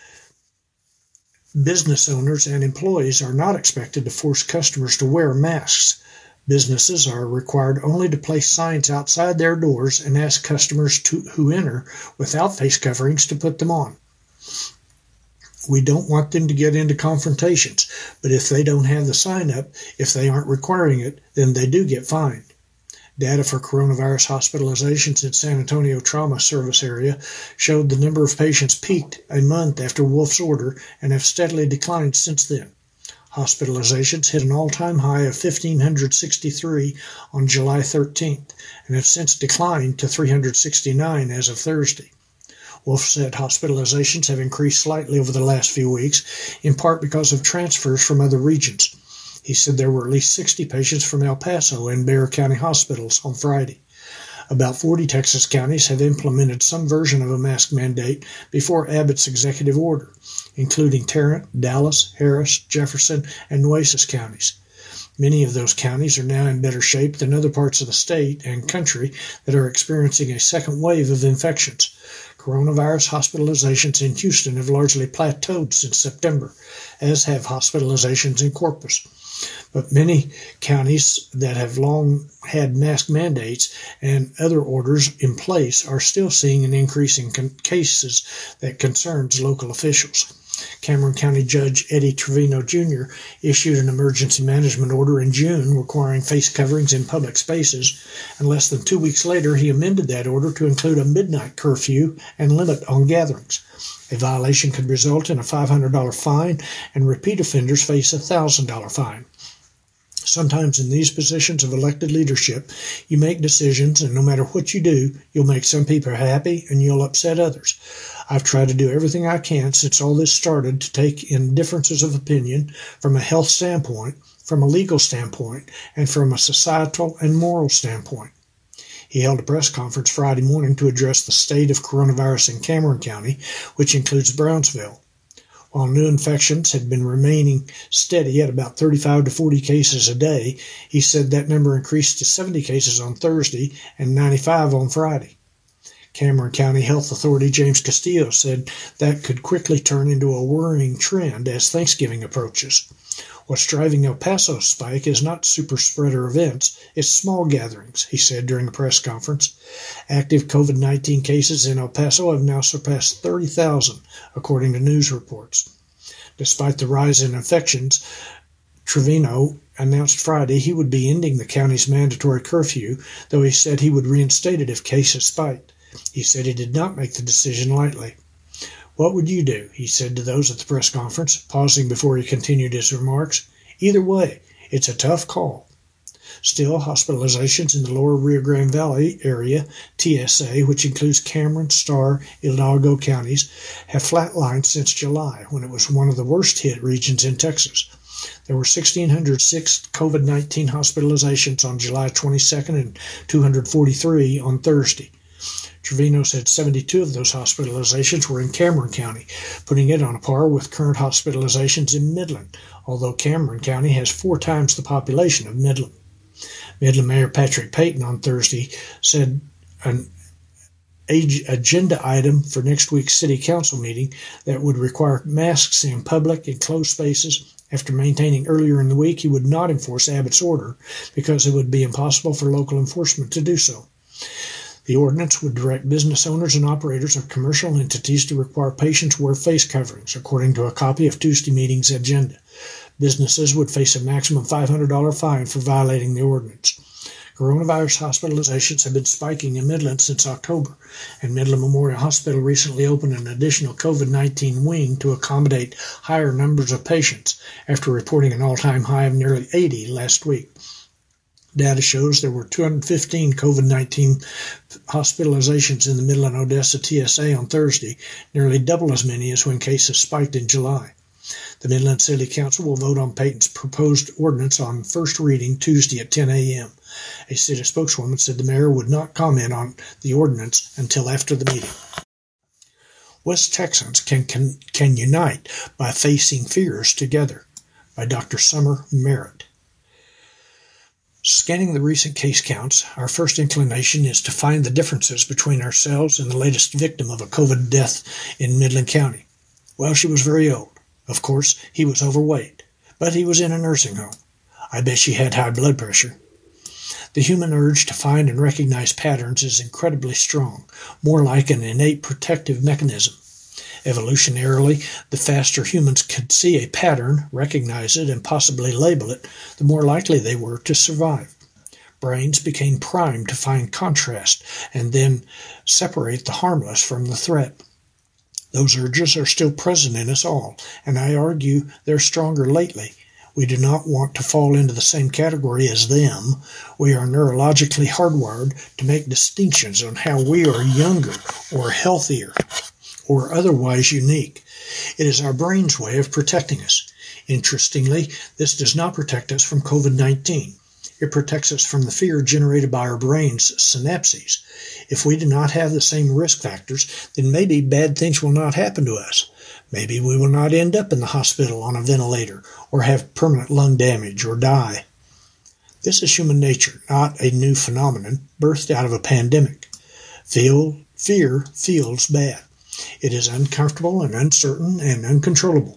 business owners and employees are not expected to force customers to wear masks. Businesses are required only to place signs outside their doors and ask customers to, who enter without face coverings to put them on. We don't want them to get into confrontations, but if they don't have the sign up, if they aren't requiring it, then they do get fined. Data for coronavirus hospitalizations in San Antonio Trauma Service Area showed the number of patients peaked a month after Wolf's order and have steadily declined since then. Hospitalizations hit an all-time high of one thousand five hundred sixty-three on July thirteenth and have since declined to three hundred sixty-nine as of Thursday. Wolf said hospitalizations have increased slightly over the last few weeks, in part because of transfers from other regions. He said there were at least sixty patients from El Paso in Bexar County hospitals on Friday. About forty Texas counties have implemented some version of a mask mandate before Abbott's executive order, including Tarrant, Dallas, Harris, Jefferson, and Nueces counties. Many of those counties are now in better shape than other parts of the state and country that are experiencing a second wave of infections. Coronavirus hospitalizations in Houston have largely plateaued since September, as have hospitalizations in Corpus. But many counties that have long had mask mandates and other orders in place are still seeing an increase in con- cases that concerns local officials. Cameron County Judge Eddie Trevino Junior issued an emergency management order in June requiring face coverings in public spaces, and less than two weeks later he amended that order to include a midnight curfew and limit on gatherings. A violation could result in a five hundred dollars fine, and repeat offenders face a one thousand dollars fine. Sometimes in these positions of elected leadership, you make decisions, and no matter what you do, you'll make some people happy and you'll upset others. I've tried to do everything I can since all this started to take in differences of opinion from a health standpoint, from a legal standpoint, and from a societal and moral standpoint. He held a press conference Friday morning to address the state of coronavirus in Cameron County, which includes Brownsville. While new infections had been remaining steady at about thirty-five to forty cases a day, he said that number increased to seventy cases on Thursday and ninety-five on Friday. Cameron County Health Authority James Castillo said that could quickly turn into a worrying trend as Thanksgiving approaches. What's driving El Paso's spike is not super spreader events, it's small gatherings, he said during a press conference. Active COVID nineteen cases in El Paso have now surpassed thirty thousand, according to news reports. Despite the rise in infections, Trevino announced Friday he would be ending the county's mandatory curfew, though he said he would reinstate it if cases spiked. He said he did not make the decision lightly. "What would you do?" he said to those at the press conference, pausing before he continued his remarks. "Either way, it's a tough call." Still, hospitalizations in the lower Rio Grande Valley area, T S A, which includes Cameron, Starr, Hidalgo counties, have flatlined since July, when it was one of the worst-hit regions in Texas. There were one thousand six hundred six COVID nineteen hospitalizations on July twenty-second and two hundred forty-three on Thursday. Trevino said seventy-two of those hospitalizations were in Cameron County, putting it on a par with current hospitalizations in Midland, although Cameron County has four times the population of Midland. Midland Mayor Patrick Payton on Thursday said an agenda item for next week's City Council meeting that would require masks in public and closed spaces. After maintaining earlier in the week he would not enforce Abbott's order because it would be impossible for local enforcement to do so. The ordinance would direct business owners and operators of commercial entities to require patients wear face coverings, according to a copy of Tuesday meeting's agenda. Businesses would face a maximum five hundred dollars fine for violating the ordinance. Coronavirus hospitalizations have been spiking in Midland since October, and Midland Memorial Hospital recently opened an additional COVID nineteen wing to accommodate higher numbers of patients after reporting an all-time high of nearly eighty last week. Data shows there were two hundred fifteen COVID nineteen hospitalizations in the Midland-Odessa T S A on Thursday, nearly double as many as when cases spiked in July. The Midland City Council will vote on Peyton's proposed ordinance on first reading Tuesday at ten a.m. A city spokeswoman said the mayor would not comment on the ordinance until after the meeting. West Texans can, can, can unite by facing fears together, by Doctor Summer Merritt. Scanning the recent case counts, our first inclination is to find the differences between ourselves and the latest victim of a COVID death in Midland County. Well, she was very old. Of course, he was overweight, but he was in a nursing home. I bet she had high blood pressure. The human urge to find and recognize patterns is incredibly strong, more like an innate protective mechanism. Evolutionarily, the faster humans could see a pattern, recognize it, and possibly label it, the more likely they were to survive. Brains became primed to find contrast and then separate the harmless from the threat. Those urges are still present in us all, and I argue they're stronger lately. We do not want to fall into the same category as them. We are neurologically hardwired to make distinctions on how we are younger or healthier or otherwise unique. It is our brain's way of protecting us. Interestingly, this does not protect us from COVID nineteen. It protects us from the fear generated by our brain's synapses. If we do not have the same risk factors, then maybe bad things will not happen to us. Maybe we will not end up in the hospital on a ventilator or have permanent lung damage or die. This is human nature, not a new phenomenon birthed out of a pandemic. Feel, fear feels bad. It is uncomfortable and uncertain and uncontrollable.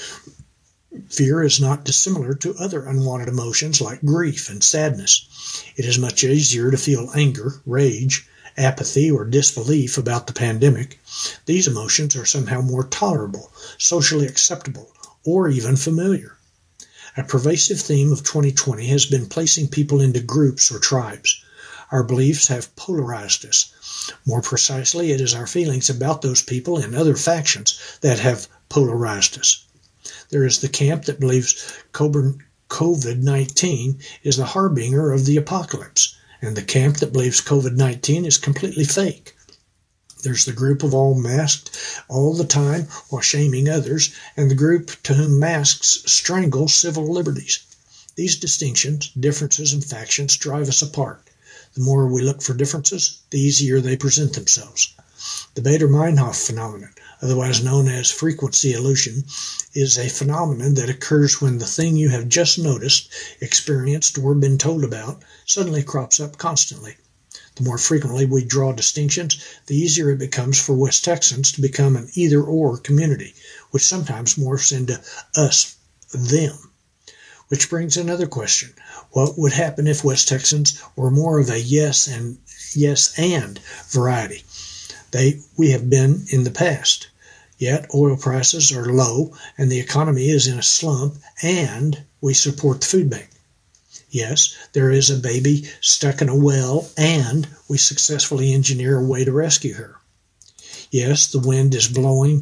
Fear is not dissimilar to other unwanted emotions like grief and sadness. It is much easier to feel anger, rage, apathy, or disbelief about the pandemic. These emotions are somehow more tolerable, socially acceptable, or even familiar. A pervasive theme of twenty twenty has been placing people into groups or tribes. Our beliefs have polarized us. More precisely, it is our feelings about those people and other factions that have polarized us. There is the camp that believes COVID nineteen is the harbinger of the apocalypse, and the camp that believes COVID nineteen is completely fake. There's the group of all masked all the time while shaming others, and the group to whom masks strangle civil liberties. These distinctions, differences, and factions drive us apart. The more we look for differences, the easier they present themselves. The Baader-Meinhof phenomenon, otherwise known as frequency illusion, is a phenomenon that occurs when the thing you have just noticed, experienced, or been told about suddenly crops up constantly. The more frequently we draw distinctions, the easier it becomes for West Texans to become an either-or community, which sometimes morphs into us-them. Which brings another question. What would happen if West Texans were more of a yes and yes and variety? They we have been in the past. Yet oil prices are low and the economy is in a slump, and we support the food bank. Yes, there is a baby stuck in a well, and we successfully engineer a way to rescue her. Yes, the wind is blowing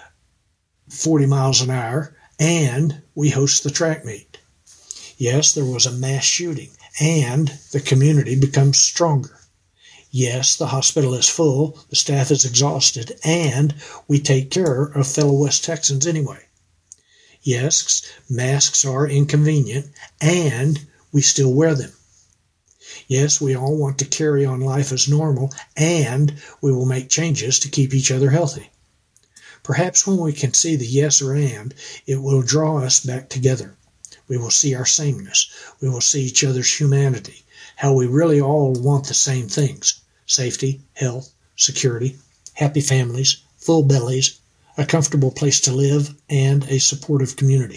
forty miles an hour, and we host the track meet. Yes, there was a mass shooting, and the community becomes stronger. Yes, the hospital is full, the staff is exhausted, and we take care of fellow West Texans anyway. Yes, masks are inconvenient, and we still wear them. Yes, we all want to carry on life as normal, and we will make changes to keep each other healthy. Perhaps when we can see the yes or and, it will draw us back together. We will see our sameness. We will see each other's humanity, how we really all want the same things: safety, health, security, happy families, full bellies, a comfortable place to live, and a supportive community.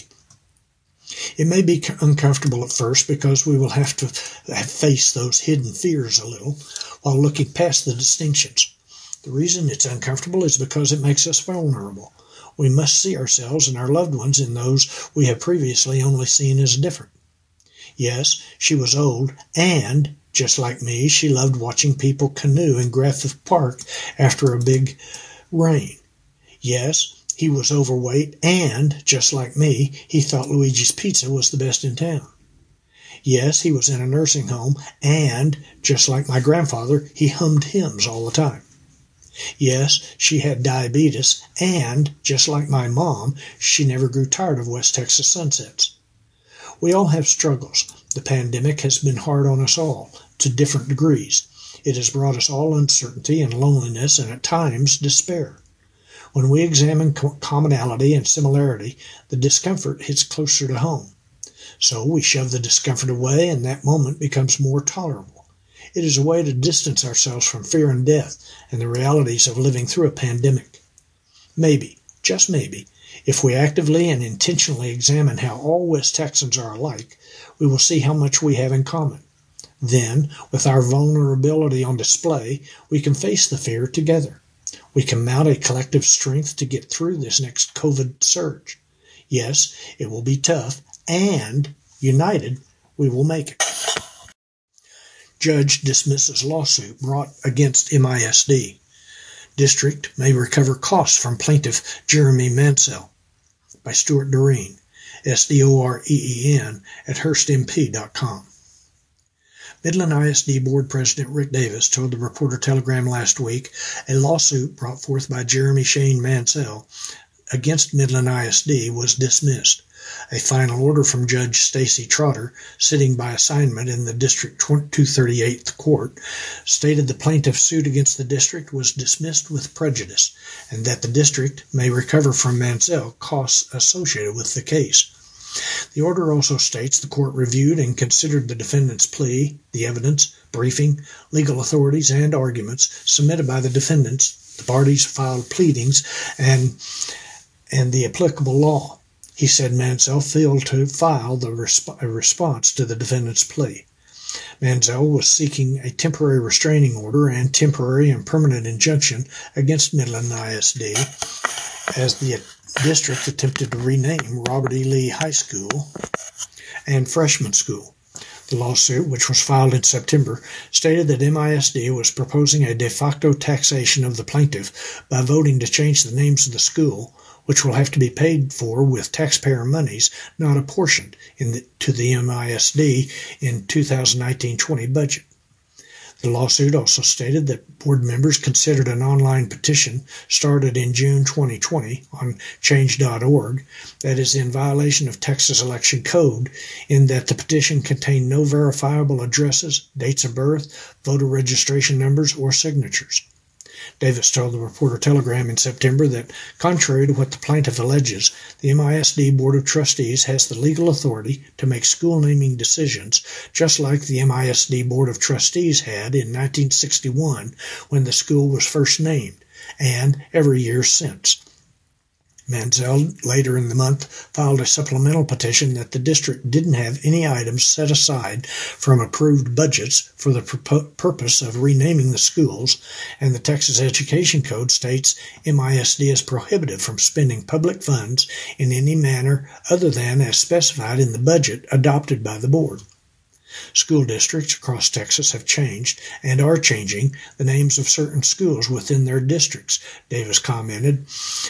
It may be uncomfortable at first because we will have to face those hidden fears a little while looking past the distinctions. The reason it's uncomfortable is because it makes us vulnerable. We must see ourselves and our loved ones in those we have previously only seen as different. Yes, she was old, and, just like me, she loved watching people canoe in Griffith Park after a big rain. Yes, he was overweight, and, just like me, he thought Luigi's Pizza was the best in town. Yes, he was in a nursing home, and, just like my grandfather, he hummed hymns all the time. Yes, she had diabetes, and, just like my mom, she never grew tired of West Texas sunsets. We all have struggles. The pandemic has been hard on us all, to different degrees. It has brought us all uncertainty and loneliness, and at times despair. When we examine commonality and similarity, the discomfort hits closer to home. So we shove the discomfort away, and that moment becomes more tolerable. It is a way to distance ourselves from fear and death and the realities of living through a pandemic. Maybe, just maybe, if we actively and intentionally examine how all West Texans are alike, we will see how much we have in common. Then, with our vulnerability on display, we can face the fear together. We can mount a collective strength to get through this next COVID surge. Yes, it will be tough, and, united, we will make it. Judge dismisses lawsuit brought against M I S D. District may recover costs from plaintiff Jeremy Mansell. By Stuart Doreen, S D O R E E N, at Hearst M P dot com. Midland I S D Board President Rick Davis told the Reporter-Telegram last week a lawsuit brought forth by Jeremy Shane Mansell against Midland I S D was dismissed. A final order from Judge Stacy Trotter, sitting by assignment in the District two thirty-eighth Court, stated the plaintiff's suit against the district was dismissed with prejudice, and that the district may recover from Mansell costs associated with the case. The order also states the court reviewed and considered the defendant's plea, the evidence, briefing, legal authorities, and arguments submitted by the defendants, the parties filed pleadings, and, and the applicable law. He said Mansell failed to file the resp- a response to the defendant's plea. Mansell was seeking a temporary restraining order and temporary and permanent injunction against Midland I S D as the district attempted to rename Robert E. Lee High School and Freshman School. The lawsuit, which was filed in September, stated that M I S D was proposing a de facto taxation of the plaintiff by voting to change the names of the school, which will have to be paid for with taxpayer monies not apportioned in the, to the M I S D in two thousand nineteen twenty budget. The lawsuit also stated that board members considered an online petition started in June twenty twenty on change dot org that is in violation of Texas Election Code in that the petition contained no verifiable addresses, dates of birth, voter registration numbers, or signatures. Davis told the Reporter-Telegram in September that, contrary to what the plaintiff alleges, the M I S D Board of Trustees has the legal authority to make school naming decisions, just like the M I S D Board of Trustees had in nineteen sixty-one when the school was first named, and every year since. Mansell, later in the month, filed a supplemental petition that the district didn't have any items set aside from approved budgets for the pur- purpose of renaming the schools, and the Texas Education Code states M I S D is prohibited from spending public funds in any manner other than as specified in the budget adopted by the board. School districts across Texas have changed and are changing the names of certain schools within their districts, Davis commented.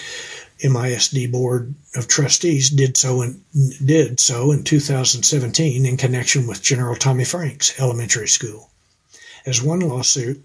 M I S D Board of Trustees did so in, did so in two thousand seventeen in connection with General Tommy Franks Elementary School. As one lawsuit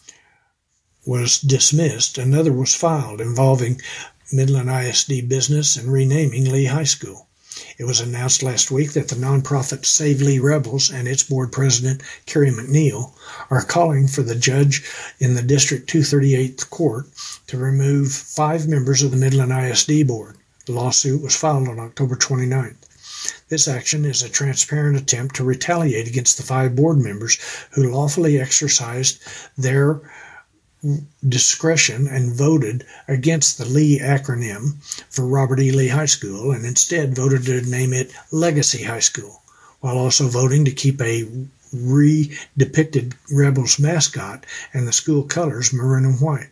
was dismissed, another was filed involving Midland I S D business and renaming Lee High School. It was announced last week that the nonprofit Save Lee Rebels and its board president, Kerry McNeil, are calling for the judge in the District two thirty-eighth Court to remove five members of the Midland I S D board. The lawsuit was filed on October twenty-ninth. This action is a transparent attempt to retaliate against the five board members who lawfully exercised their discretion and voted against the Lee acronym for Robert E. Lee High School and instead voted to name it Legacy High School, while also voting to keep a re-depicted Rebels mascot and the school colors maroon and white.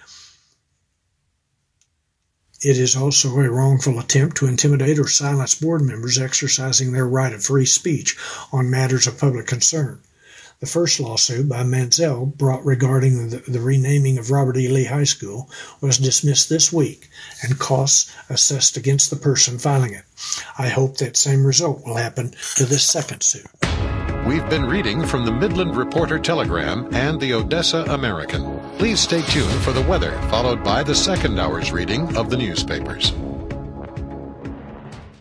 It is also a wrongful attempt to intimidate or silence board members exercising their right of free speech on matters of public concern. The first lawsuit by Mansell brought regarding the, the renaming of Robert E. Lee High School was dismissed this week and costs assessed against the person filing it. I hope that same result will happen to this second suit. We've been reading from the Midland Reporter Telegram and the Odessa American. Please stay tuned for the weather, followed by the second hour's reading of the newspapers.